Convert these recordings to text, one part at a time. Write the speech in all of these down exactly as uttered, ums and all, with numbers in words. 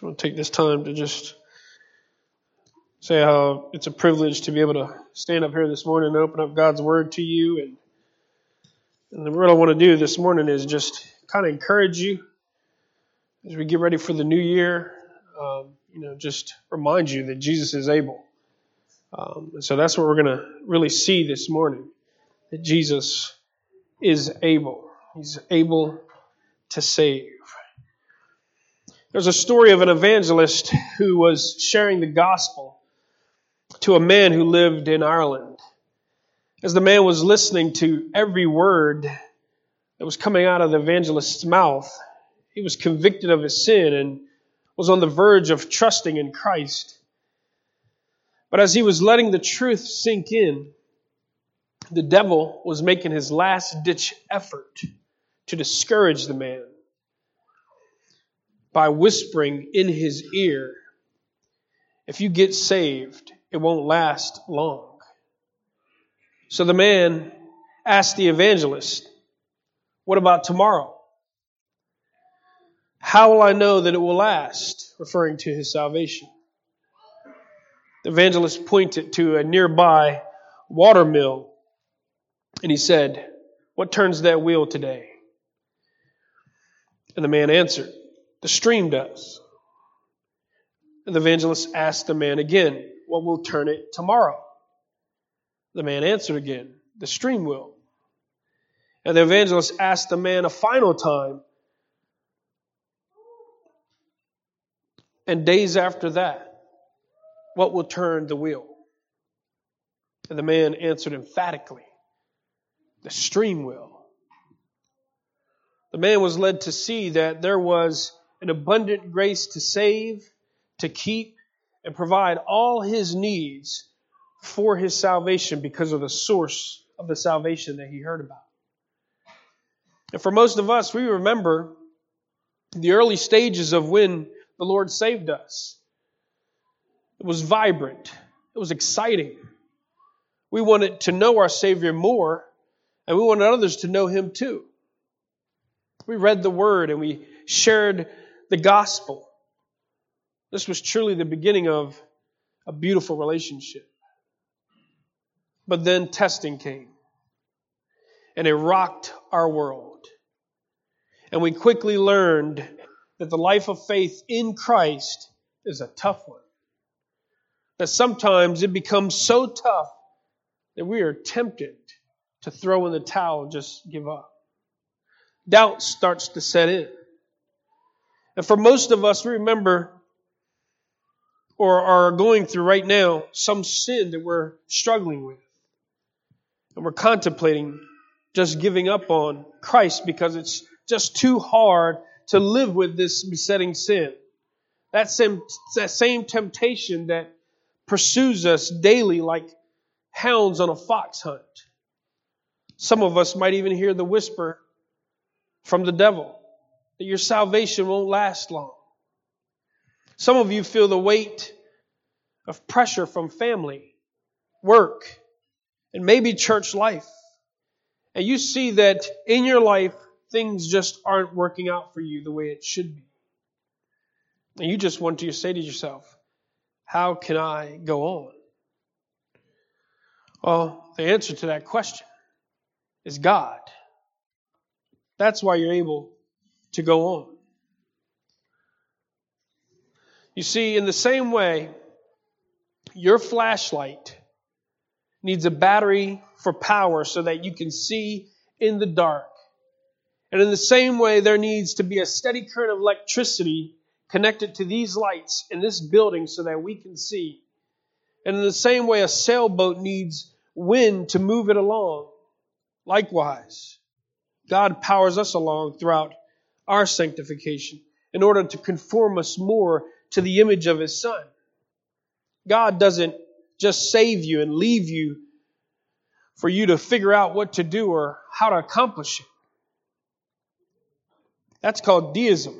So I want to take this time to just say how it's a privilege to be able to stand up here this morning and open up God's Word to you. And, and what I want to do this morning is just kind of encourage you as we get ready for the new year. Um, you know, just remind you that Jesus is able. Um, and so that's what we're going to really see this morning, that Jesus is able. He's able to save. There's a story of an evangelist who was sharing the gospel to a man who lived in Ireland. As the man was listening to every word that was coming out of the evangelist's mouth, he was convicted of his sin and was on the verge of trusting in Christ. But as he was letting the truth sink in, the devil was making his last-ditch effort to discourage the man by whispering in his ear, if you get saved, it won't last long. So the man asked the evangelist, what about tomorrow? How will I know that it will last? Referring to his salvation. The evangelist pointed to a nearby water mill and he said, what turns that wheel today? And the man answered, the stream does. And the evangelist asked the man again, what will turn it tomorrow? The man answered again, the stream will. And the evangelist asked the man a final time. And days after that, what will turn the wheel? And the man answered emphatically, the stream will. The man was led to see that there was an abundant grace to save, to keep, and provide all his needs for his salvation because of the source of the salvation that he heard about. And for most of us, we remember the early stages of when the Lord saved us. It was vibrant. It was exciting. We wanted to know our Savior more, and we wanted others to know Him too. We read the Word and we shared the gospel. This was truly the beginning of a beautiful relationship. But then testing came, and it rocked our world. And we quickly learned that the life of faith in Christ is a tough one. That sometimes it becomes so tough that we are tempted to throw in the towel and just give up. Doubt starts to set in. And for most of us, we remember or are going through right now some sin that we're struggling with. And we're contemplating just giving up on Christ because it's just too hard to live with this besetting sin. That same, that same temptation that pursues us daily like hounds on a fox hunt. Some of us might even hear the whisper from the devil that your salvation won't last long. Some of you feel the weight of pressure from family, work, and maybe church life. And you see that in your life, things just aren't working out for you the way it should be. And you just want to say to yourself, how can I go on? Well, the answer to that question is God. That's why you're able to go on. You see, in the same way, your flashlight needs a battery for power so that you can see in the dark. And in the same way, there needs to be a steady current of electricity connected to these lights in this building so that we can see. And in the same way, a sailboat needs wind to move it along. Likewise, God powers us along throughout our sanctification in order to conform us more to the image of His Son. God doesn't just save you and leave you for you to figure out what to do or how to accomplish it. That's called deism.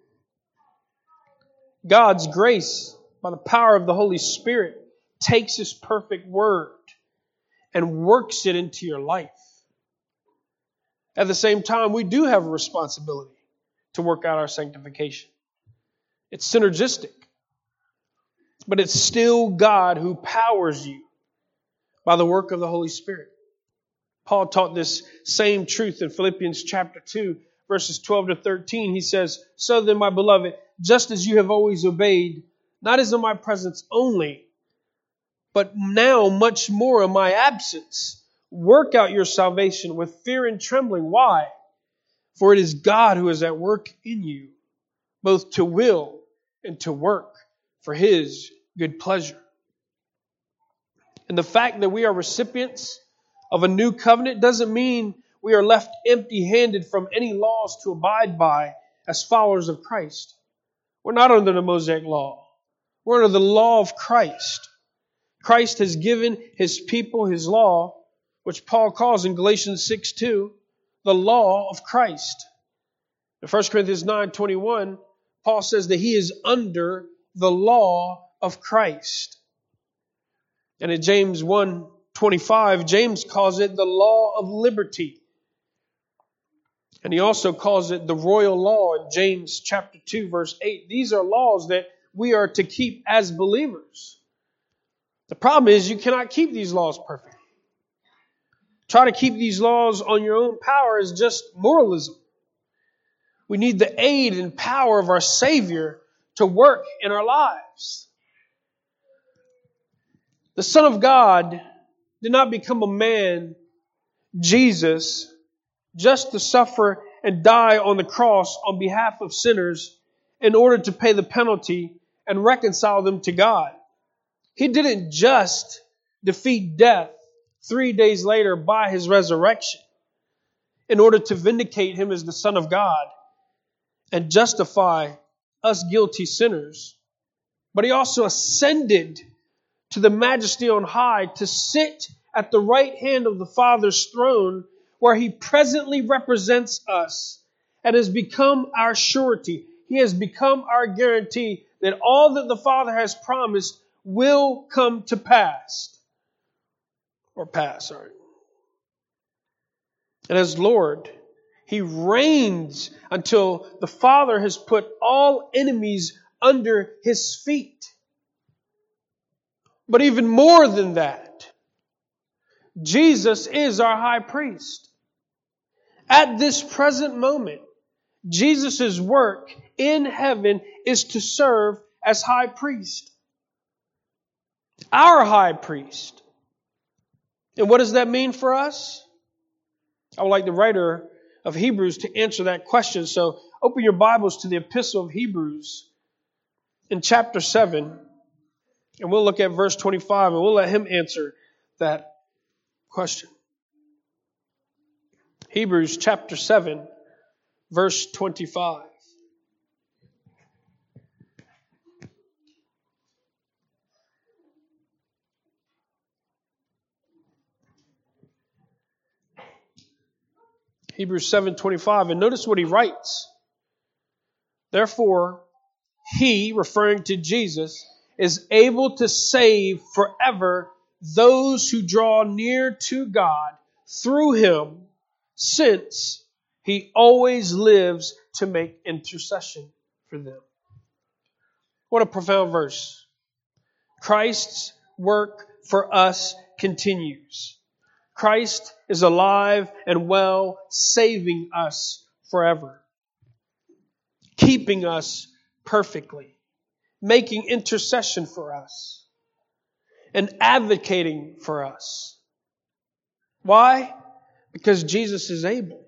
God's grace, by the power of the Holy Spirit, takes His perfect word and works it into your life. At the same time, we do have a responsibility to work out our sanctification. It's synergistic. But it's still God who powers you by the work of the Holy Spirit. Paul taught this same truth in Philippians chapter two, verses twelve to thirteen. He says, "So then, my beloved, just as you have always obeyed, not as in my presence only, but now much more in my absence, work out your salvation with fear and trembling." Why? For it is God who is at work in you, both to will and to work for His good pleasure. And the fact that we are recipients of a new covenant doesn't mean we are left empty-handed from any laws to abide by as followers of Christ. We're not under the Mosaic law. We're under the law of Christ. Christ has given His people His law, which Paul calls in Galatians six two, the law of Christ. In First Corinthians nine twenty-one, Paul says that he is under the law of Christ. And in James one twenty-five, James calls it the law of liberty. And he also calls it the royal law in James chapter two, verse eight. These are laws that we are to keep as believers. The problem is you cannot keep these laws perfectly. Try to keep these laws on your own power is just moralism. We need the aid and power of our Savior to work in our lives. The Son of God did not become a man, Jesus, just to suffer and die on the cross on behalf of sinners in order to pay the penalty and reconcile them to God. He didn't just defeat death three days later by His resurrection in order to vindicate Him as the Son of God and justify us guilty sinners, but He also ascended to the majesty on high to sit at the right hand of the Father's throne, where He presently represents us and has become our surety. He has become our guarantee that all that the Father has promised will come to pass. Or pass, sorry. And as Lord, He reigns until the Father has put all enemies under His feet. But even more than that, Jesus is our high priest. At this present moment, Jesus' work in heaven is to serve as high priest. Our high priest. And what does that mean for us? I would like the writer of Hebrews to answer that question. So open your Bibles to the Epistle of Hebrews in chapter seven. And we'll look at verse twenty-five and we'll let him answer that question. Hebrews chapter seven, verse twenty-five. Hebrews seven twenty-five, and notice what he writes. Therefore, He, referring to Jesus, is able to save forever those who draw near to God through Him, since He always lives to make intercession for them. What a profound verse. Christ's work for us continues. Christ is alive and well, saving us forever, keeping us perfectly, making intercession for us, and advocating for us. Why? Because Jesus is able.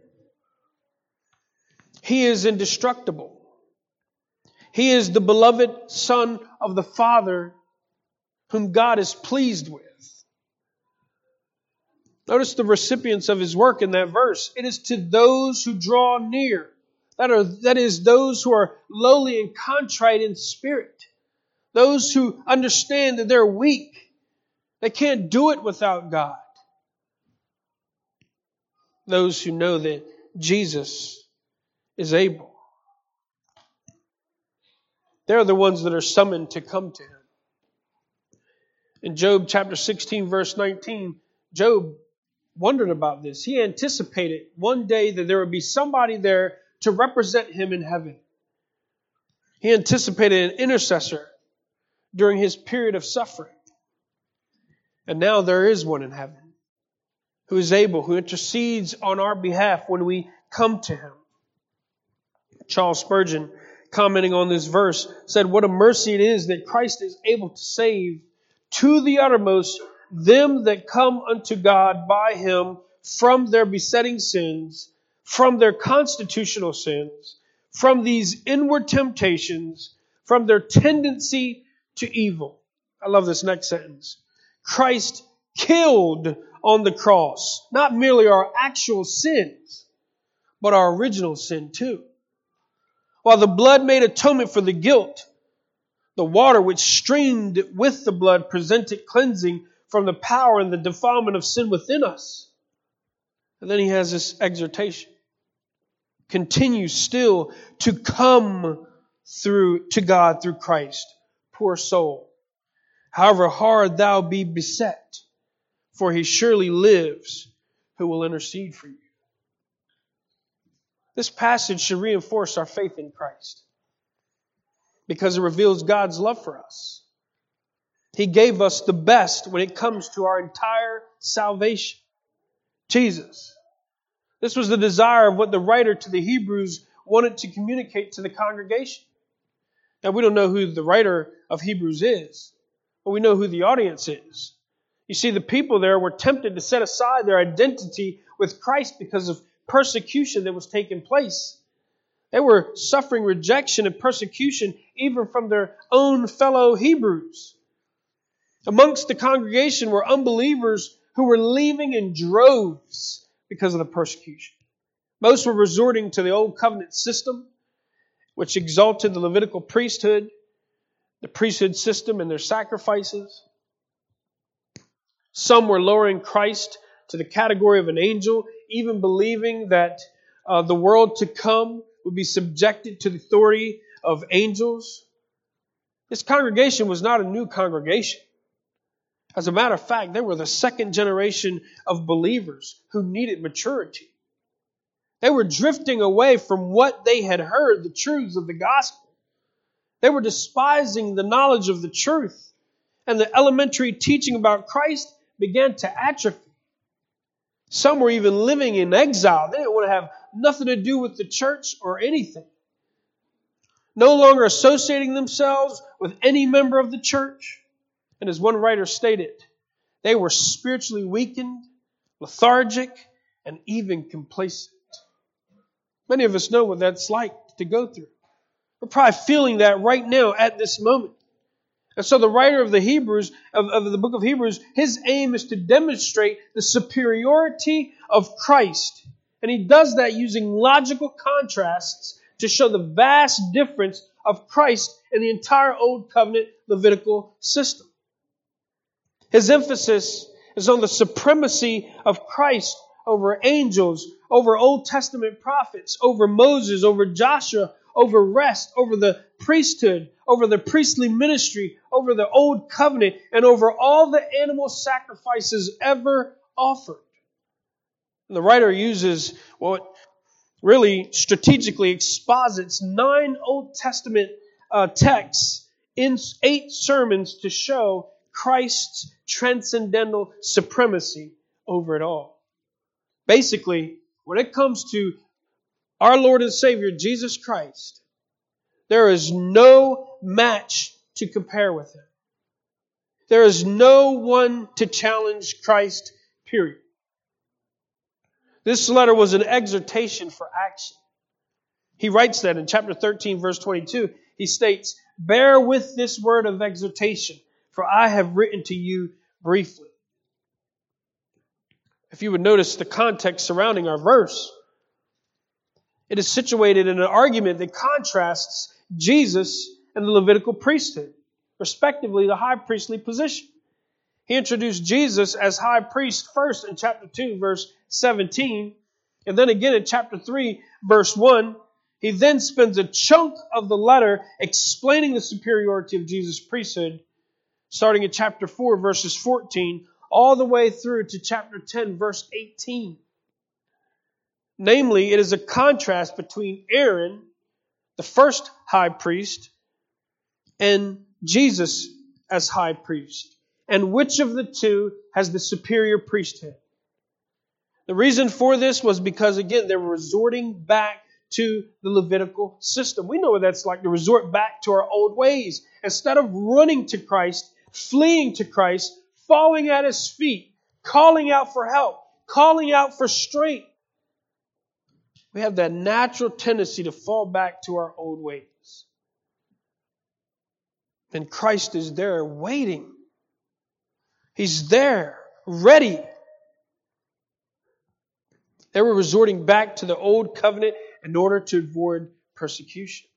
He is indestructible. He is the beloved Son of the Father whom God is pleased with. Notice the recipients of His work in that verse. It is to those who draw near. That are, that is, those who are lowly and contrite in spirit. Those who understand that they're weak. They can't do it without God. Those who know that Jesus is able. They're the ones that are summoned to come to Him. In Job chapter sixteen, verse nineteen, Job wondered about this. He anticipated one day that there would be somebody there to represent him in heaven. He anticipated an intercessor during his period of suffering. And now there is one in heaven who is able, who intercedes on our behalf when we come to him. Charles Spurgeon, commenting on this verse, said, "What a mercy it is that Christ is able to save to the uttermost them that come unto God by him from their besetting sins, from their constitutional sins, from these inward temptations, from their tendency to evil." I love this next sentence. Christ killed on the cross not merely our actual sins, but our original sin too. While the blood made atonement for the guilt, the water which streamed with the blood presented cleansing from the power and the defilement of sin within us. And then he has this exhortation. Continue still to come through to God through Christ, poor soul. However hard thou be beset, for he surely lives who will intercede for you. This passage should reinforce our faith in Christ because it reveals God's love for us. He gave us the best when it comes to our entire salvation. Jesus. This was the desire of what the writer to the Hebrews wanted to communicate to the congregation. Now, we don't know who the writer of Hebrews is, but we know who the audience is. You see, the people there were tempted to set aside their identity with Christ because of persecution that was taking place. They were suffering rejection and persecution even from their own fellow Hebrews. Amongst the congregation were unbelievers who were leaving in droves because of the persecution. Most were resorting to the old covenant system, which exalted the Levitical priesthood, the priesthood system and their sacrifices. Some were lowering Christ to the category of an angel, even believing that uh, the world to come would be subjected to the authority of angels. This congregation was not a new congregation. As a matter of fact, they were the second generation of believers who needed maturity. They were drifting away from what they had heard, the truths of the gospel. They were despising the knowledge of the truth, and the elementary teaching about Christ began to atrophy. Some were even living in exile. They didn't want to have nothing to do with the church or anything. No longer associating themselves with any member of the church. And as one writer stated, they were spiritually weakened, lethargic, and even complacent. Many of us know what that's like to go through. We're probably feeling that right now at this moment. And so the writer of the Hebrews, of, of the book of Hebrews, his aim is to demonstrate the superiority of Christ. And he does that using logical contrasts to show the vast difference of Christ in the entire Old Covenant Levitical system. His emphasis is on the supremacy of Christ over angels, over Old Testament prophets, over Moses, over Joshua, over rest, over the priesthood, over the priestly ministry, over the Old Covenant, and over all the animal sacrifices ever offered. And the writer uses what really strategically exposits nine Old Testament uh, texts in eight sermons to show Christ's transcendental supremacy over it all. Basically, when it comes to our Lord and Savior, Jesus Christ, there is no match to compare with Him. There is no one to challenge Christ, period. This letter was an exhortation for action. He writes that in chapter thirteen, verse twenty-two. He states, "Bear with this word of exhortation, for I have written to you briefly." If you would notice the context surrounding our verse, it is situated in an argument that contrasts Jesus and the Levitical priesthood, respectively the high priestly position. He introduced Jesus as high priest first in chapter two, verse seventeen, and then again in chapter three, verse one. He then spends a chunk of the letter explaining the superiority of Jesus' priesthood, starting in chapter four, verses fourteen, all the way through to chapter ten, verse eighteen. Namely, it is a contrast between Aaron, the first high priest, and Jesus as high priest? And which of the two has the superior priesthood? The reason for this was because, again, they were resorting back to the Levitical system. We know what that's like, to resort back to our old ways. Instead of running to Christ, fleeing to Christ, falling at His feet, calling out for help, calling out for strength, we have that natural tendency to fall back to our old ways. And Christ is there waiting. He's there, ready. They were resorting back to the old covenant in order to avoid persecution.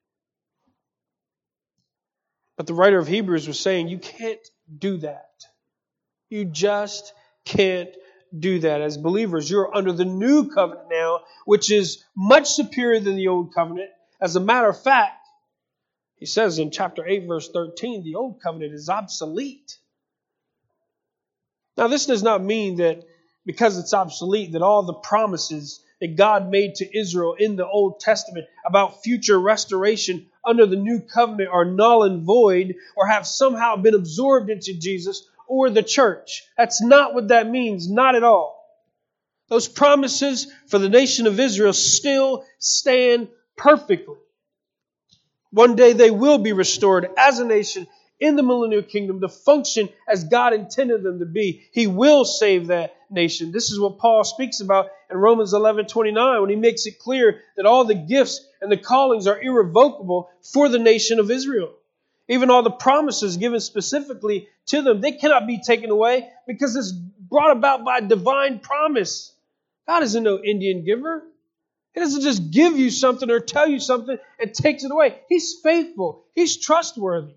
But the writer of Hebrews was saying, you can't do that. You just can't do that. As believers, you're under the new covenant now, which is much superior than the old covenant. As a matter of fact, he says in chapter eight, verse thirteen, the old covenant is obsolete. Now, this does not mean that because it's obsolete, that all the promises that God made to Israel in the Old Testament about future restoration under the new covenant are null and void, or have somehow been absorbed into Jesus or the church. That's not what that means, not at all. Those promises for the nation of Israel still stand perfectly. One day they will be restored as a nation in the millennial kingdom to function as God intended them to be. He will save that nation. This is what Paul speaks about in Romans eleven twenty-nine when he makes it clear that all the gifts and the callings are irrevocable for the nation of Israel. Even all the promises given specifically to them, they cannot be taken away because it's brought about by divine promise. God isn't no Indian giver. He doesn't just give you something or tell you something and takes it away. He's faithful. He's trustworthy.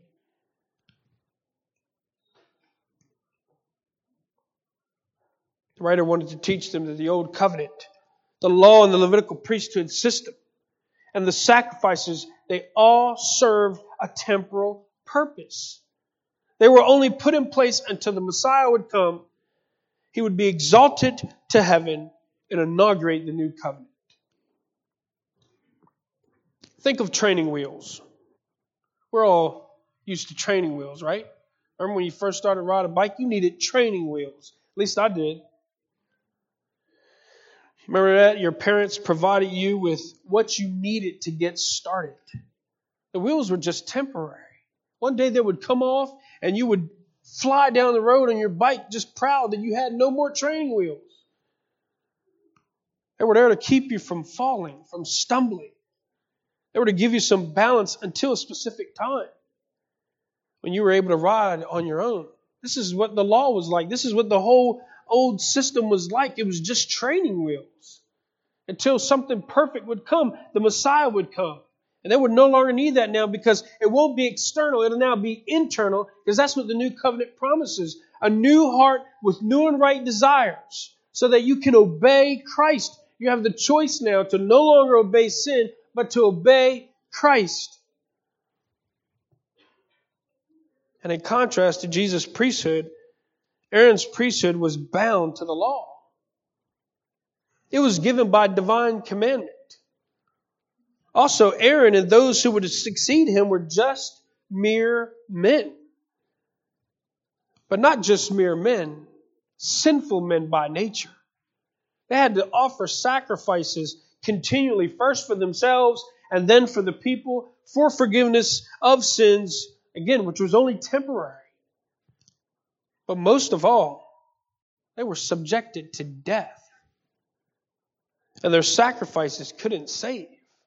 The writer wanted to teach them that the old covenant, the law and the Levitical priesthood system, and the sacrifices, they all served a temporal purpose. They were only put in place until the Messiah would come. He would be exalted to heaven and inaugurate the new covenant. Think of training wheels. We're all used to training wheels, right? Remember when you first started riding a bike, you needed training wheels. At least I did. Remember that? Your parents provided you with what you needed to get started. The wheels were just temporary. One day they would come off and you would fly down the road on your bike just proud that you had no more training wheels. They were there to keep you from falling, from stumbling. They were to give you some balance until a specific time when you were able to ride on your own. This is what the law was like. This is what the whole old system was like. It was just training wheels until something perfect would come. The Messiah would come. And they would no longer need that now because it won't be external. It'll now be internal because that's what the new covenant promises. A new heart with new and right desires so that you can obey Christ. You have the choice now to no longer obey sin, but to obey Christ. And in contrast to Jesus' priesthood, Aaron's priesthood was bound to the law. It was given by divine commandment. Also, Aaron and those who would succeed him were just mere men. But not just mere men, sinful men by nature. They had to offer sacrifices continually, first for themselves and then for the people, for forgiveness of sins, again, which was only temporary. But most of all, they were subjected to death. And their sacrifices couldn't save.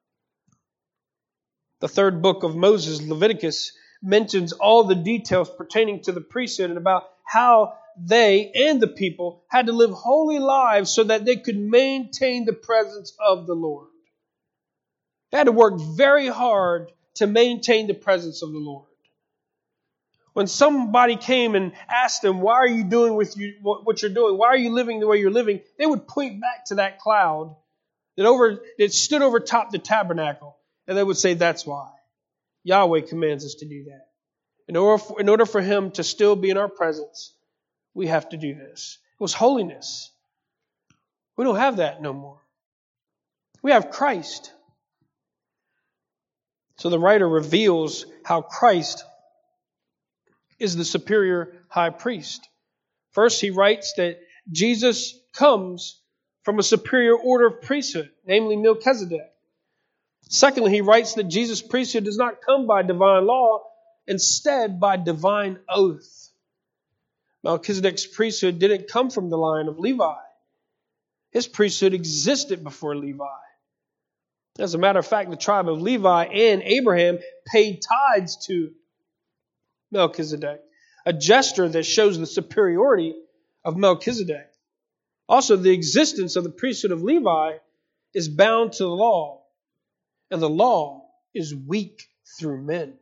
The third book of Moses, Leviticus, mentions all the details pertaining to the priesthood and about how they and the people had to live holy lives so that they could maintain the presence of the Lord. They had to work very hard to maintain the presence of the Lord. When somebody came and asked them, why are you doing with you what you're doing? Why are you living the way you're living? They would point back to that cloud that over that stood over top the tabernacle. And they would say, that's why. Yahweh commands us to do that. In order for, in order for Him to still be in our presence, we have to do this. It was holiness. We don't have that no more. We have Christ. So the writer reveals how Christ is the superior high priest. First, he writes that Jesus comes from a superior order of priesthood, namely Melchizedek. Secondly, he writes that Jesus' priesthood does not come by divine law, instead by divine oath. Melchizedek's priesthood didn't come from the line of Levi. His priesthood existed before Levi. As a matter of fact, the tribe of Levi and Abraham paid tithes to Melchizedek, a gesture that shows the superiority of Melchizedek. Also, the existence of the priesthood of Levi is bound to the law, and the law is weak through men.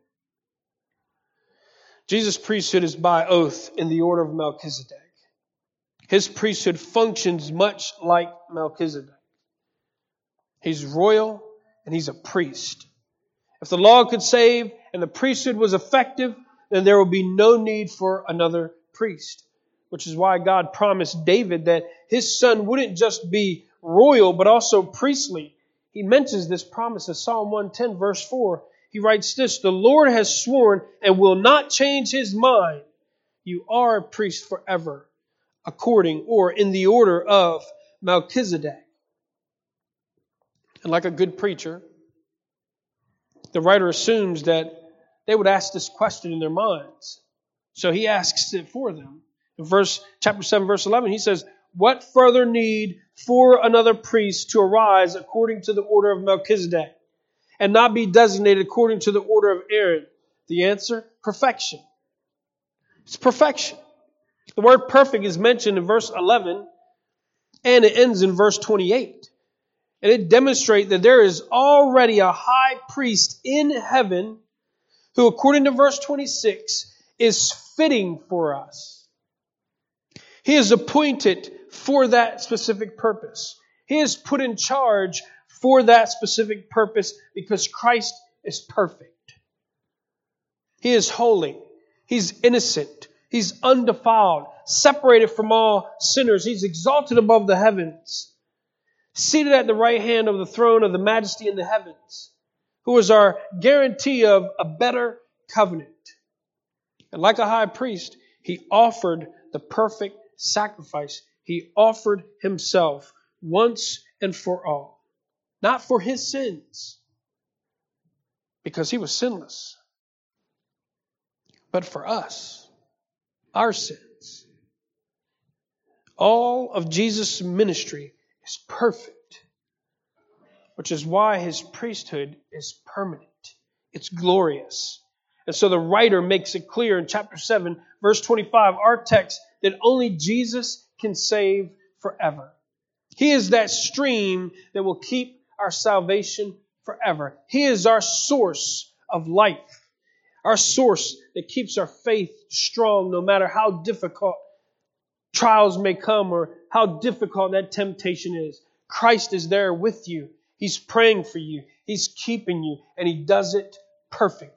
Jesus' priesthood is by oath in the order of Melchizedek. His priesthood functions much like Melchizedek. He's royal and he's a priest. If the law could save and the priesthood was effective, then there will be no need for another priest. Which is why God promised David that his son wouldn't just be royal, but also priestly. He mentions this promise in Psalm one ten, verse four. He writes this, "The Lord has sworn and will not change his mind. You are a priest forever, according or in the order of Melchizedek." And like a good preacher, the writer assumes that they would ask this question in their minds. So he asks it for them. In verse, chapter seven, verse eleven, he says, "What further need for another priest to arise according to the order of Melchizedek, and not be designated according to the order of Aaron?" The answer, perfection. It's perfection. The word perfect is mentioned in verse eleven, and it ends in verse twenty-eight. And it demonstrates that there is already a high priest in heaven who, according to verse twenty-six, is fitting for us. He is appointed for that specific purpose. He is put in charge for that specific purpose because Christ is perfect. He is holy. He's innocent. He's undefiled, separated from all sinners. He's exalted above the heavens, seated at the right hand of the throne of the majesty in the heavens, who is our guarantee of a better covenant. And like a high priest, he offered the perfect sacrifice. He offered himself once and for all. Not for his sins, because he was sinless, but for us, our sins. All of Jesus' ministry is perfect, which is why his priesthood is permanent. It's glorious. And so the writer makes it clear in chapter seven, verse twenty-five, our text, that only Jesus can save forever. He is that stream that will keep our salvation forever. He is our source of life, our source that keeps our faith strong no matter how difficult trials may come or how difficult that temptation is. Christ is there with you. He's praying for you. He's keeping you, and he does it perfectly.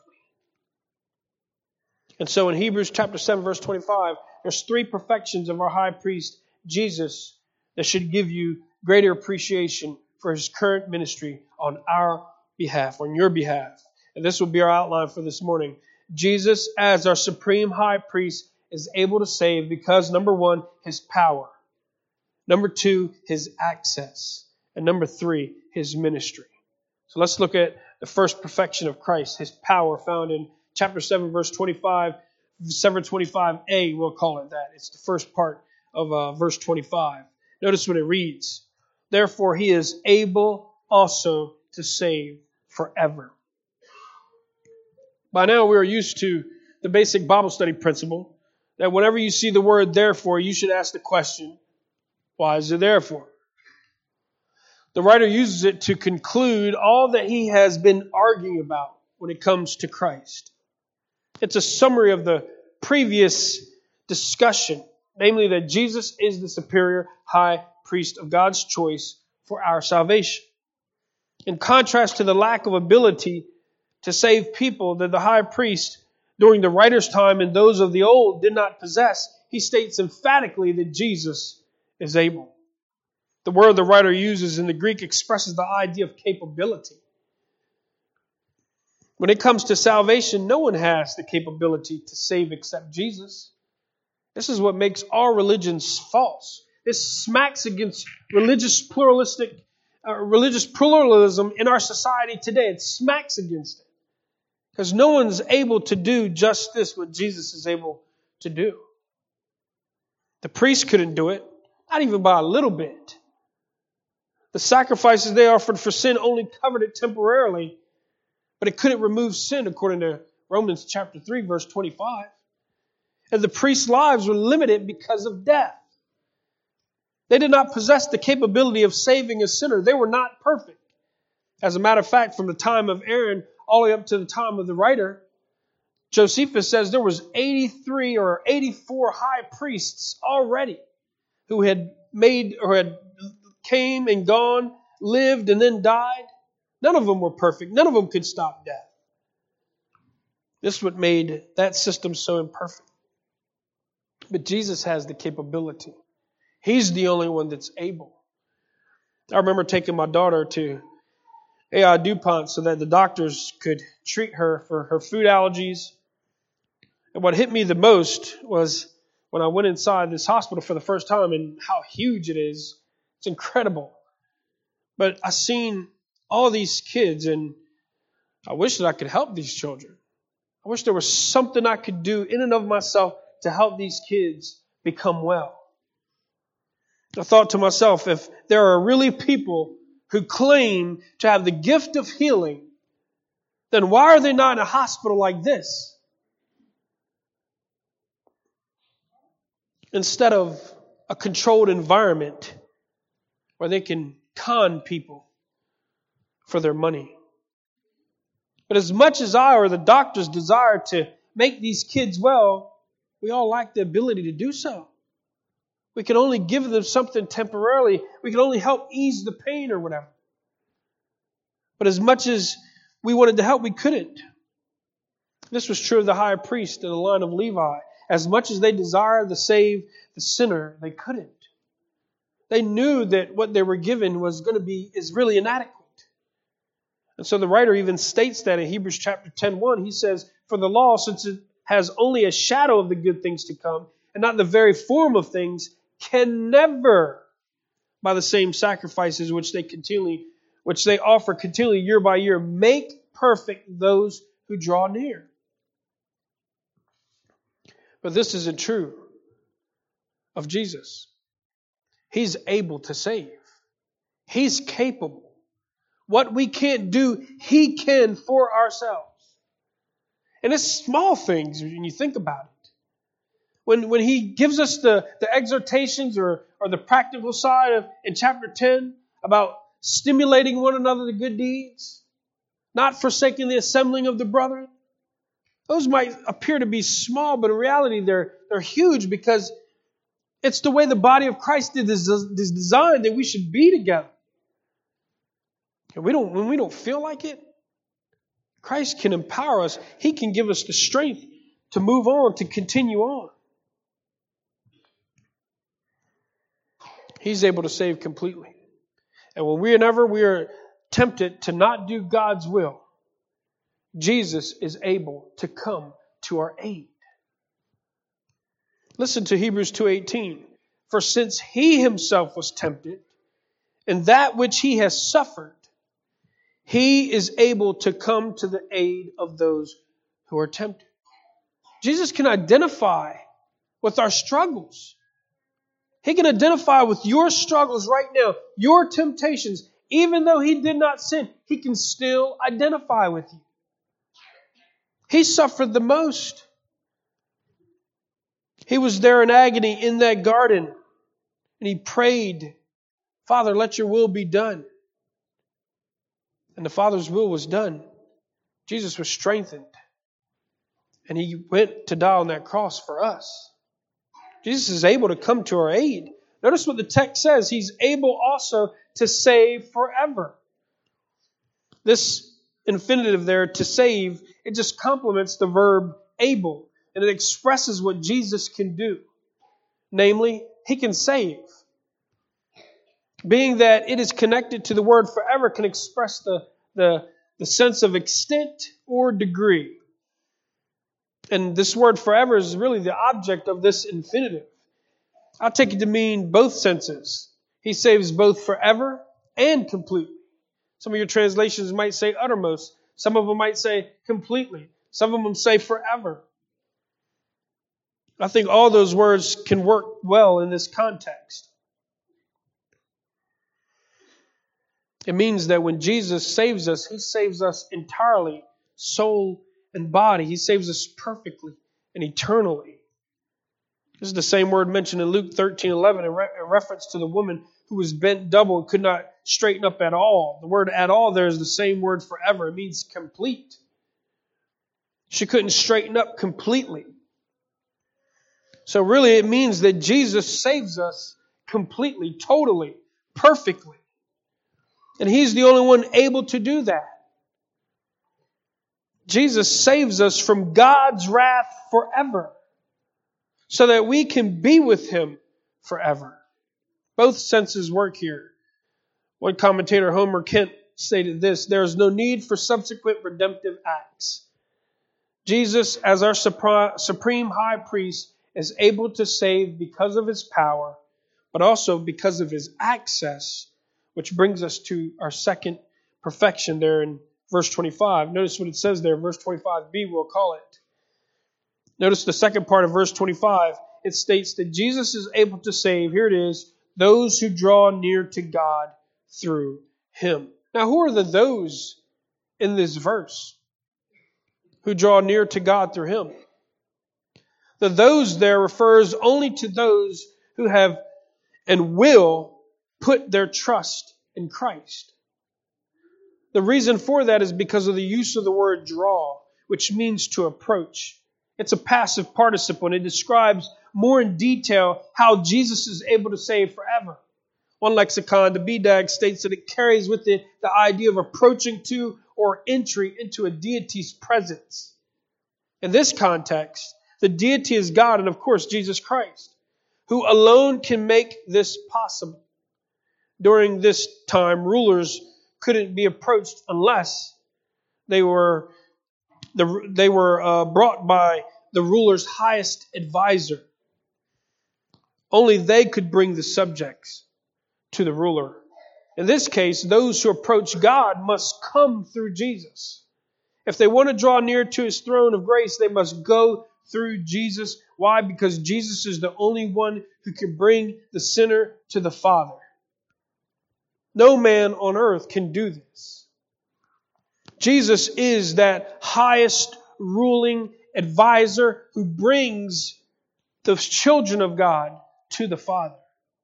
And so in Hebrews chapter seven, verse twenty-five, there's three perfections of our high priest, Jesus, that should give you greater appreciation for his current ministry on our behalf, on your behalf. And this will be our outline for this morning. Jesus, as our supreme high priest, is able to save because, number one, his power. Number two, his access. And number three, his ministry. So let's look at the first perfection of Christ, his power, found in chapter seven, verse twenty-five, seven twenty-five a, we'll call it that. It's the first part of uh, verse twenty-five. Notice what it reads. "Therefore he is able also to save forever." By now we are used to the basic Bible study principle that whenever you see the word therefore, you should ask the question, why is it therefore? The writer uses it to conclude all that he has been arguing about when it comes to Christ. It's a summary of the previous discussion, namely that Jesus is the superior high priest of God's choice for our salvation. In contrast to the lack of ability to save people that the high priest during the writer's time and those of the old did not possess, he states emphatically that Jesus is able. The word the writer uses in the Greek expresses the idea of capability. When it comes to salvation, no one has the capability to save except Jesus. This is what makes our religions false. This smacks against religious pluralistic, uh, religious pluralism in our society today. It smacks against it. Because no one's able to do just this, what Jesus is able to do. The priests couldn't do it, not even by a little bit. The sacrifices they offered for sin only covered it temporarily, but it couldn't remove sin, according to Romans chapter three, verse twenty-five. And the priests' lives were limited because of death. They did not possess the capability of saving a sinner. They were not perfect. As a matter of fact, from the time of Aaron all the way up to the time of the writer, Josephus says there was eighty-three or eighty-four high priests already who had made or had came and gone, lived and then died. None of them were perfect. None of them could stop death. This is what made that system so imperfect. But Jesus has the capability. He's the only one that's able. I remember taking my daughter to A I DuPont so that the doctors could treat her for her food allergies. And what hit me the most was when I went inside this hospital for the first time and how huge it is. It's incredible. But I seen all these kids, and I wish that I could help these children. I wish there was something I could do in and of myself to help these kids become well. I thought to myself, if there are really people who claim to have the gift of healing, then why are they not in a hospital like this? Instead of a controlled environment where they can con people for their money. But as much as I or the doctors desire to make these kids well, we all lack the ability to do so. We can only give them something temporarily. We can only help ease the pain or whatever. But as much as we wanted to help, we couldn't. This was true of the high priest in the line of Levi. As much as they desired to save the sinner, they couldn't. They knew that what they were given was going to be is really inadequate. And so the writer even states that in Hebrews chapter ten, one, he says, "For the law, since it has only a shadow of the good things to come, and not the very form of things, can never, by the same sacrifices which they continually, which they offer continually year by year, make perfect those who draw near." But this isn't true of Jesus. He's able to save. He's capable. What we can't do, He can for ourselves. And it's small things when you think about it. When, when He gives us the, the exhortations or, or the practical side of in chapter ten about stimulating one another to good deeds, not forsaking the assembling of the brethren, those might appear to be small, but in reality they're, they're huge because it's the way the body of Christ is designed that we should be together. And we don't, when we don't feel like it, Christ can empower us. He can give us the strength to move on, to continue on. He's able to save completely. And when whenever we are tempted to not do God's will, Jesus is able to come to our aid. Listen to Hebrews two eighteen. "For since He Himself was tempted, in that which He has suffered, He is able to come to the aid of those who are tempted." Jesus can identify with our struggles. He can identify with your struggles right now, your temptations. Even though He did not sin, He can still identify with you. He suffered the most. He was there in agony in that garden, and He prayed, "Father, let your will be done." And the Father's will was done. Jesus was strengthened. And He went to die on that cross for us. Jesus is able to come to our aid. Notice what the text says. He's able also to save forever. This infinitive there, to save, it just complements the verb able. And it expresses what Jesus can do. Namely, He can save. Being that it is connected to the word forever can express the, the, the sense of extent or degree. And this word forever is really the object of this infinitive. I'll take it to mean both senses. He saves both forever and completely. Some of your translations might say uttermost. Some of them might say completely. Some of them say forever. I think all those words can work well in this context. It means that when Jesus saves us, He saves us entirely, soul and body. He saves us perfectly and eternally. This is the same word mentioned in Luke thirteen eleven in, re- in reference to the woman who was bent double and could not straighten up at all. The word at all there is the same word forever. It means complete. She couldn't straighten up completely. So really it means that Jesus saves us completely, totally, perfectly. And He's the only one able to do that. Jesus saves us from God's wrath forever, so that we can be with Him forever. Both senses work here. One commentator, Homer Kent, stated this: there is no need for subsequent redemptive acts. Jesus, as our supreme high priest, is able to save because of His power, but also because of His access, which brings us to our second perfection there in verse twenty-five. Notice what it says there, verse twenty-five b, we'll call it. Notice the second part of verse twenty-five. It states that Jesus is able to save, here it is, those who draw near to God through Him. Now, who are the those in this verse who draw near to God through Him? The those there refers only to those who have and will put their trust in Christ. The reason for that is because of the use of the word draw, which means to approach. It's a passive participle, and it describes more in detail how Jesus is able to save forever. One lexicon, the B D A G, states that it carries with it the idea of approaching to or entry into a deity's presence. In this context, the deity is God and, of course, Jesus Christ, who alone can make this possible. During this time, rulers couldn't be approached unless they were the, they were uh, brought by the ruler's highest advisor. Only they could bring the subjects to the ruler. In this case, those who approach God must come through Jesus. If they want to draw near to His throne of grace, they must go through Jesus. Why? Because Jesus is the only one who can bring the sinner to the Father. No man on earth can do this. Jesus is that highest ruling advisor who brings the children of God to the Father.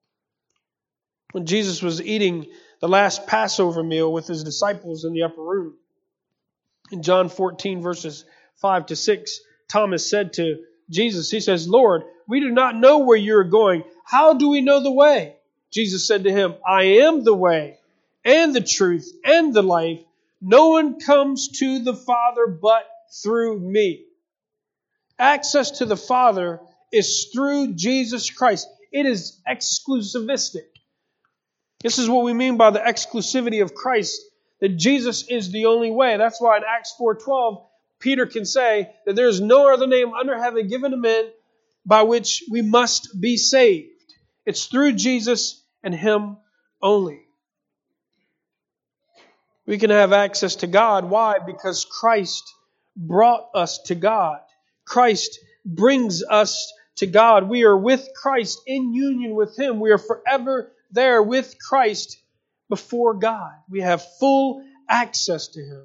When Jesus was eating the last Passover meal with His disciples in the upper room, in John fourteen, verses five to six, Thomas said to Jesus, he says, Lord, we do not know where you're going. How do we know the way? Jesus said to him, I am the way and the truth and the life. No one comes to the Father but through me. Access to the Father is through Jesus Christ. It is exclusivistic. This is what we mean by the exclusivity of Christ, that Jesus is the only way. That's why in Acts four twelve, Peter can say that there is no other name under heaven given to men by which we must be saved. It's through Jesus and Him only. We can have access to God. Why? Because Christ brought us to God. Christ brings us to God. We are with Christ, in union with Him. We are forever there with Christ before God. We have full access to Him.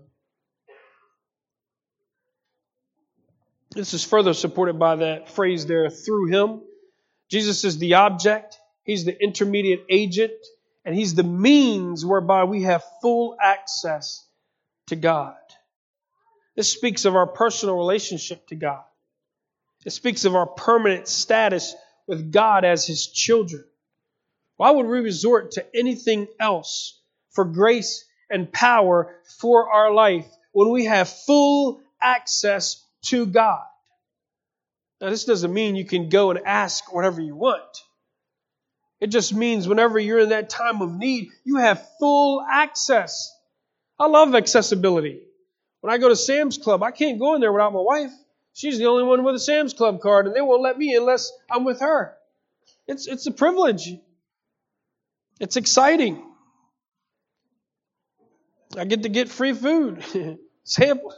This is further supported by that phrase there, through Him. Jesus is the object. He's the intermediate agent. And He's the means whereby we have full access to God. This speaks of our personal relationship to God. It speaks of our permanent status with God as His children. Why would we resort to anything else for grace and power for our life when we have full access to God? Now, this doesn't mean you can go and ask whatever you want. It just means whenever you're in that time of need, you have full access. I love accessibility. When I go to Sam's Club, I can't go in there without my wife. She's the only one with a Sam's Club card, and they won't let me unless I'm with her. It's, it's a privilege. It's exciting. I get to get free food. Sample.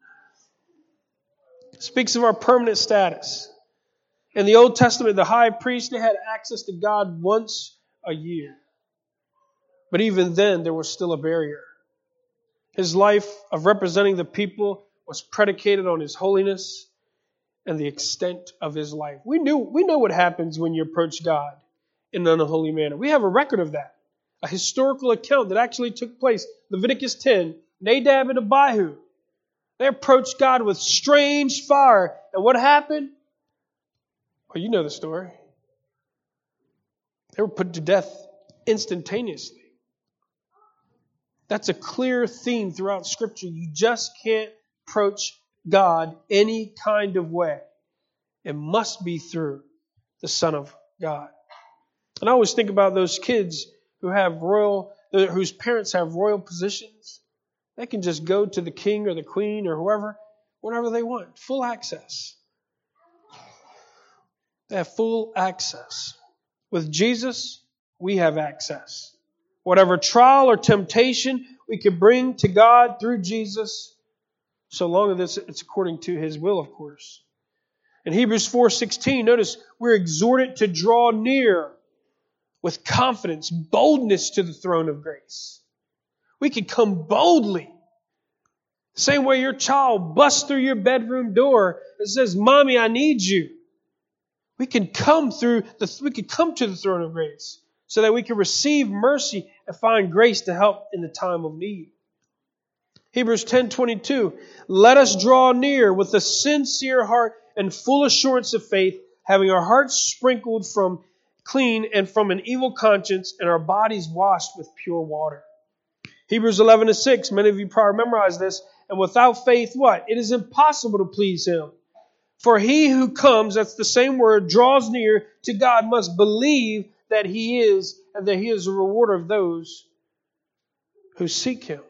Speaks of our permanent status. In the Old Testament, the high priest, they had access to God once a year. But even then, there was still a barrier. His life of representing the people was predicated on his holiness and the extent of his life. We knew, we know what happens when you approach God in an unholy manner. We have a record of that. A historical account that actually took place. Leviticus ten, Nadab and Abihu. They approached God with strange fire. And what happened? Well, you know the story. They were put to death instantaneously. That's a clear theme throughout Scripture. You just can't approach God any kind of way. It must be through the Son of God. And I always think about those kids who have royal, whose parents have royal positions. They can just go to the king or the queen or whoever, whenever they want. Full access. They have full access. With Jesus, we have access. Whatever trial or temptation we can bring to God through Jesus, so long as it's according to His will, of course. In Hebrews four sixteen, notice we're exhorted to draw near with confidence, boldness to the throne of grace. We can come boldly. The same way your child busts through your bedroom door and says, "Mommy, I need you." We can come through the, we can come to the throne of grace so that we can receive mercy and find grace to help in the time of need. Hebrews ten twenty-two, let us draw near with a sincere heart and full assurance of faith, having our hearts sprinkled from clean and from an evil conscience, and our bodies washed with pure water. Hebrews eleven to six, many of you probably memorized this, and without faith, what? It is impossible to please Him. For he who comes, that's the same word, draws near to God must believe that He is, and that He is a rewarder of those who seek Him.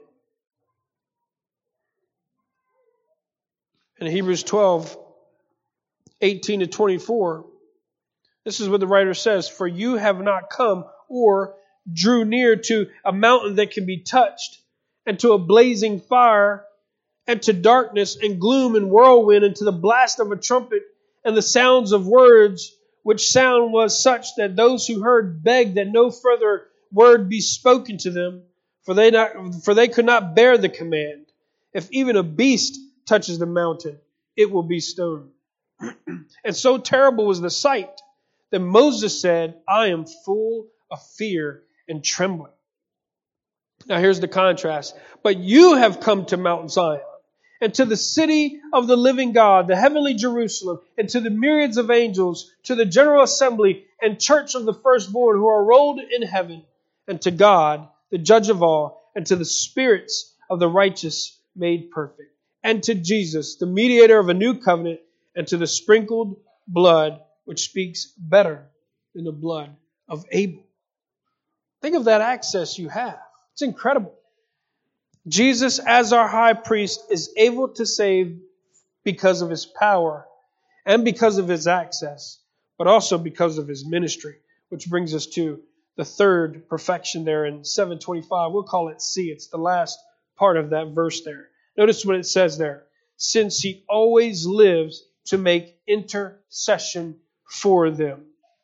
In Hebrews twelve, eighteen to twenty-four, this is what the writer says, for you have not come or drew near to a mountain that can be touched, and to a blazing fire, and to darkness and gloom and whirlwind, and to the blast of a trumpet and the sounds of words, which sound was such that those who heard begged that no further word be spoken to them, for they not for they could not bear the command. If even a beast touches the mountain, it will be stoned. And so terrible was the sight that Moses said, I am full of fear and trembling. Now here's the contrast. But you have come to Mount Zion, and to the city of the living God, the heavenly Jerusalem, and to the myriads of angels, to the general assembly and church of the firstborn who are rolled in heaven, and to God, the judge of all, and to the spirits of the righteous made perfect, and to Jesus, the mediator of a new covenant, and to the sprinkled blood, which speaks better than the blood of Abel. Think of that access you have. It's incredible. Jesus, as our high priest, is able to save because of His power and because of His access, but also because of His ministry, which brings us to the third perfection there in seven twenty-five. We'll call it C. It's the last part of that verse there. Notice what it says there. Since He always lives to make intercession for them.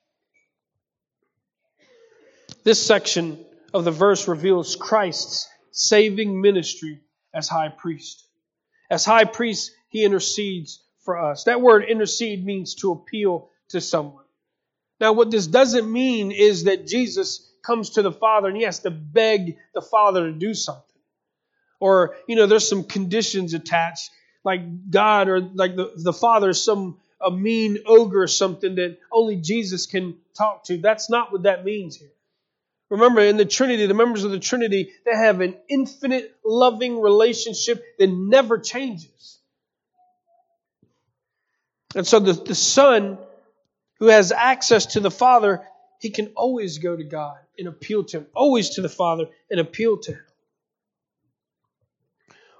This section of the verse reveals Christ's saving ministry as high priest. As high priest, He intercedes for us. That word intercede means to appeal to someone. Now, what this doesn't mean is that Jesus comes to the Father and He has to beg the Father to do something. Or, you know, there's some conditions attached, like God or like the, the Father is some a mean ogre or something that only Jesus can talk to. That's not what that means here. Remember, in the Trinity, the members of the Trinity, they have an infinite loving relationship that never changes. And so the, the Son, who has access to the Father, He can always go to God and appeal to Him. Always to the Father and appeal to Him.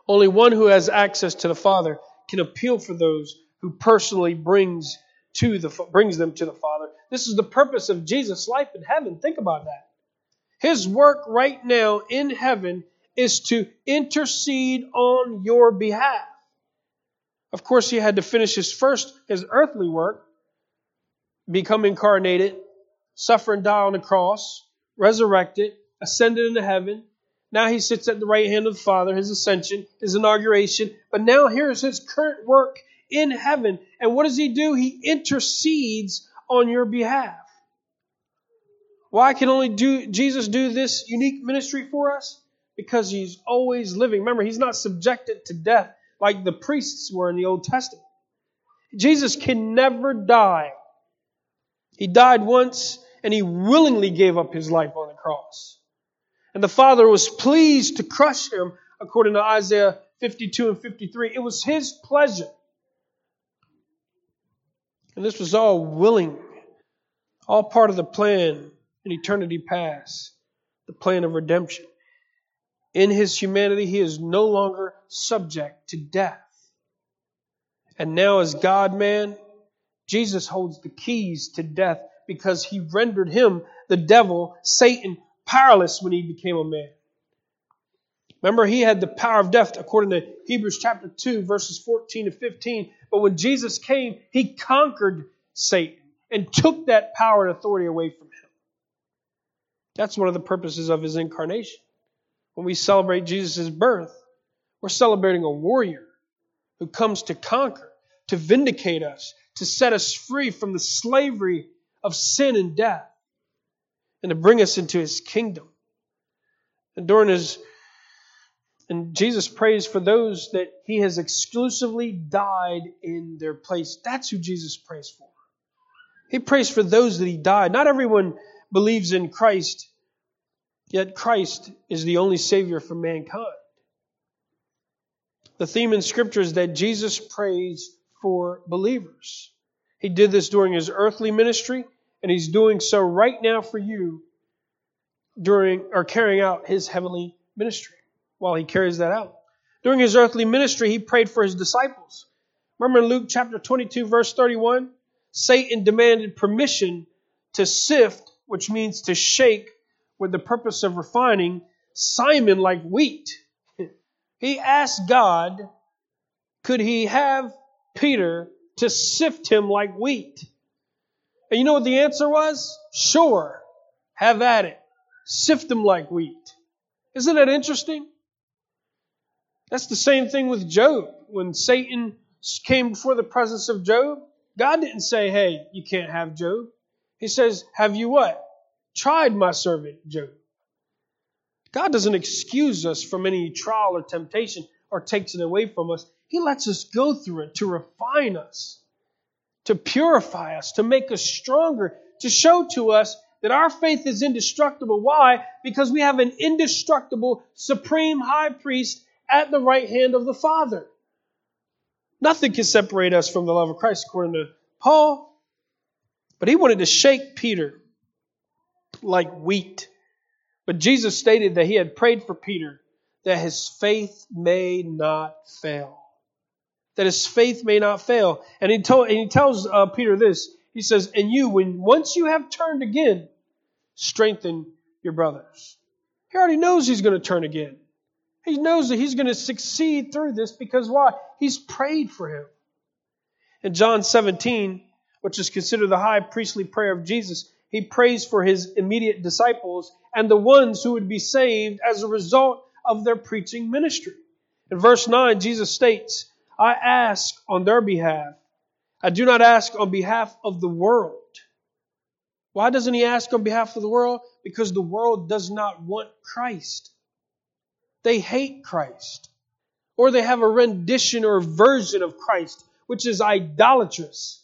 Only one who has access to the Father can appeal for those who personally brings to the brings them to the Father. This is the purpose of Jesus' life in heaven. Think about that. His work right now in heaven is to intercede on your behalf. Of course, he had to finish his first, his earthly work, become incarnated, suffer and die on the cross, resurrected, ascended into heaven. Now he sits at the right hand of the Father, his ascension, his inauguration. But now here's his current work in heaven. And what does he do? He intercedes on your behalf. Why can only do Jesus do this unique ministry for us? Because he's always living. Remember, he's not subjected to death like the priests were in the Old Testament. Jesus can never die. He died once, and he willingly gave up his life on the cross. And the Father was pleased to crush him, according to Isaiah fifty-two and fifty-three. It was his pleasure. And this was all willing, all part of the plan in eternity past, the plan of redemption. In his humanity, he is no longer subject to death. And now as God-man, Jesus holds the keys to death because he rendered him, the devil, Satan, powerless when he became a man. Remember, he had the power of death according to Hebrews chapter two, verses fourteen to fifteen. But when Jesus came, he conquered Satan and took that power and authority away from him. That's one of the purposes of his incarnation. When we celebrate Jesus' birth, we're celebrating a warrior who comes to conquer, to vindicate us, to set us free from the slavery of sin and death, and to bring us into his kingdom. And during his, and Jesus prays for those that he has exclusively died in their place. That's who Jesus prays for. He prays for those that he died. Not everyone believes in Christ, yet Christ is the only Savior for mankind. The theme in Scripture is that Jesus prays for believers. He did this during his earthly ministry, and he's doing so right now for you during or carrying out his heavenly ministry while he carries that out. During his earthly ministry, he prayed for his disciples. Remember in Luke chapter twenty-two, verse thirty-one? Satan demanded permission to sift, which means to shake with the purpose of refining, Simon like wheat. He asked God, could he have Peter to sift him like wheat? And you know what the answer was? Sure, have at it. Sift him like wheat. Isn't that interesting? That's the same thing with Job. When Satan came before the presence of Job, God didn't say, hey, you can't have Job. He says, have you what? Tried my servant Job. God doesn't excuse us from any trial or temptation or takes it away from us. He lets us go through it to refine us, to purify us, to make us stronger, to show to us that our faith is indestructible. Why? Because we have an indestructible, supreme high priest at the right hand of the Father. Nothing can separate us from the love of Christ, according to Paul. But he wanted to shake Peter like wheat. But Jesus stated that he had prayed for Peter that his faith may not fail. That his faith may not fail. And he told, and he tells uh, Peter this. He says, and you, when once you have turned again, strengthen your brothers. He already knows he's going to turn again. He knows that he's going to succeed through this because why? He's prayed for him. In John seventeen, which is considered the high priestly prayer of Jesus, he prays for his immediate disciples and the ones who would be saved as a result of their preaching ministry. In verse nine, Jesus states, I ask on their behalf. I do not ask on behalf of the world. Why doesn't he ask on behalf of the world? Because the world does not want Christ. They hate Christ. Or they have a rendition or version of Christ, which is idolatrous.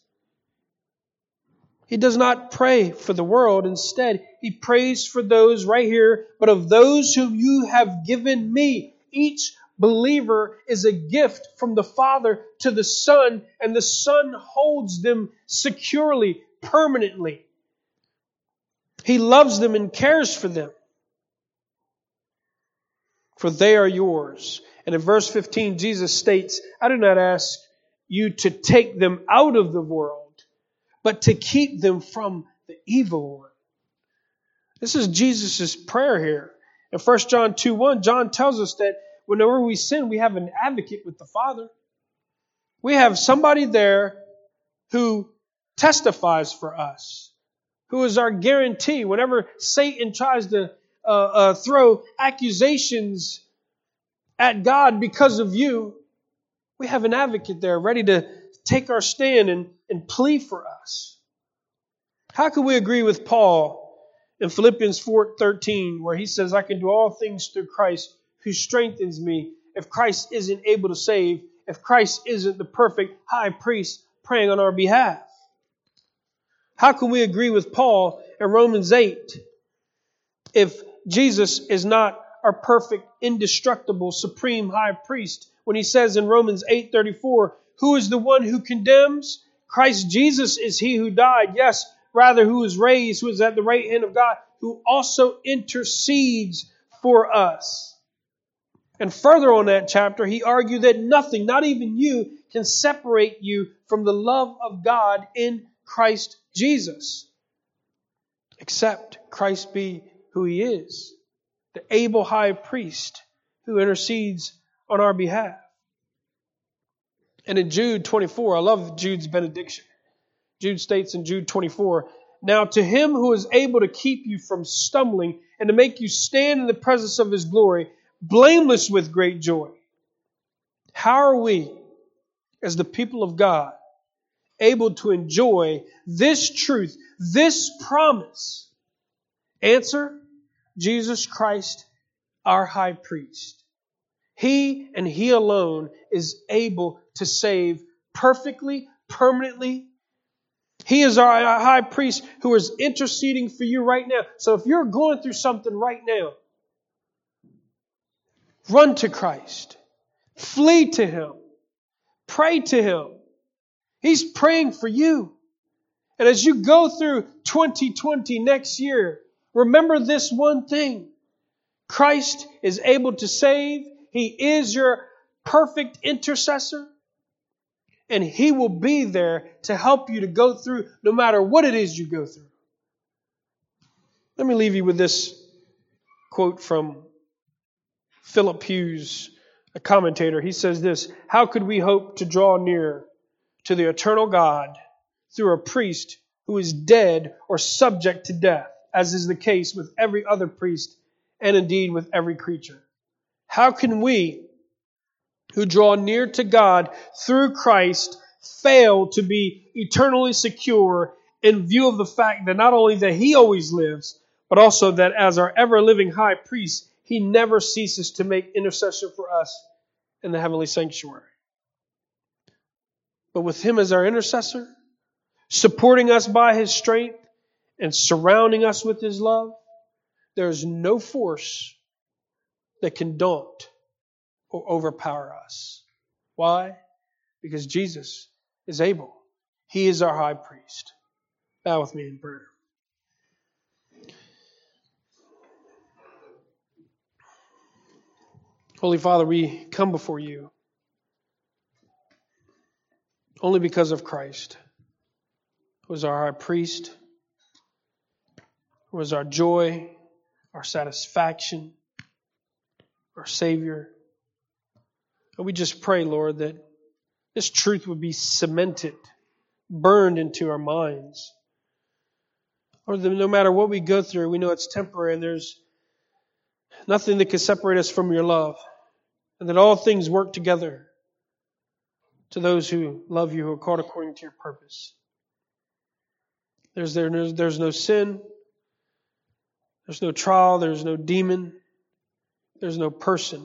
He does not pray for the world. Instead, he prays for those right here, but of those whom you have given me. Each believer is a gift from the Father to the Son, and the Son holds them securely, permanently. He loves them and cares for them. For they are yours, And in verse fifteen, Jesus states, I do not ask you to take them out of the world, but to keep them from the evil one. This is Jesus' prayer here. In First John two one, John tells us that whenever we sin, we have an advocate with the Father. We have somebody there who testifies for us, who is our guarantee. Whenever Satan tries to uh, uh, throw accusations at God because of you, we have an advocate there ready to take our stand and, and plead for us. How can we agree with Paul in Philippians four thirteen, where he says, I can do all things through Christ who strengthens me, if Christ isn't able to save, if Christ isn't the perfect high priest praying on our behalf? How can we agree with Paul in Romans eight if Jesus is not our perfect, indestructible, supreme high priest, when he says in Romans eight thirty-four, who is the one who condemns? Christ Jesus is he who died, yes, rather who is raised, who is at the right hand of God, who also intercedes for us. And further on that chapter, he argued that nothing, not even you, can separate you from the love of God in Christ Jesus, except Christ be who he is, the able high priest who intercedes on our behalf. And in Jude twenty-four, I love Jude's benediction. Jude states in Jude twenty-four, now to him who is able to keep you from stumbling and to make you stand in the presence of his glory, blameless with great joy. How are we, as the people of God, able to enjoy this truth, this promise? Answer, Jesus Christ, our high priest. He and he alone is able to save perfectly, permanently. He is our high priest who is interceding for you right now. So if you're going through something right now, run to Christ. Flee to him. Pray to him. He's praying for you. And as you go through twenty twenty next year, remember this one thing. Christ is able to save. He is your perfect intercessor. And he will be there to help you to go through no matter what it is you go through. Let me leave you with this quote from Philip Hughes, a commentator. He says this, how could we hope to draw near to the eternal God through a priest who is dead or subject to death, as is the case with every other priest and indeed with every creature? How can we, who draw near to God through Christ, fail to be eternally secure in view of the fact that not only that he always lives, but also that as our ever-living high priest, he never ceases to make intercession for us in the heavenly sanctuary. But with him as our intercessor, supporting us by his strength and surrounding us with his love, there is no force that can daunt or overpower us. Why? Because Jesus is able. He is our high priest. Bow with me in prayer. Holy Father, we come before you only because of Christ, who is our high priest, who is our joy, our satisfaction, our Savior. And we just pray, Lord, that this truth would be cemented, burned into our minds. Lord, that no matter what we go through, we know it's temporary and there's nothing that can separate us from your love. And that all things work together to those who love you, who are called according to your purpose. There's, there, there's, there's no sin. There's no trial. There's no demon. There's no person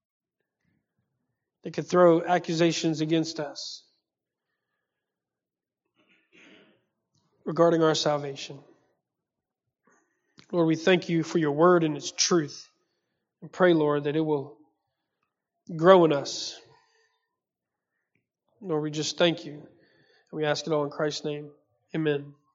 that could throw accusations against us regarding our salvation. Lord, we thank you for your word and its truth. And pray, Lord, that it will grow in us. Lord, we just thank you. And we ask it all in Christ's name. Amen.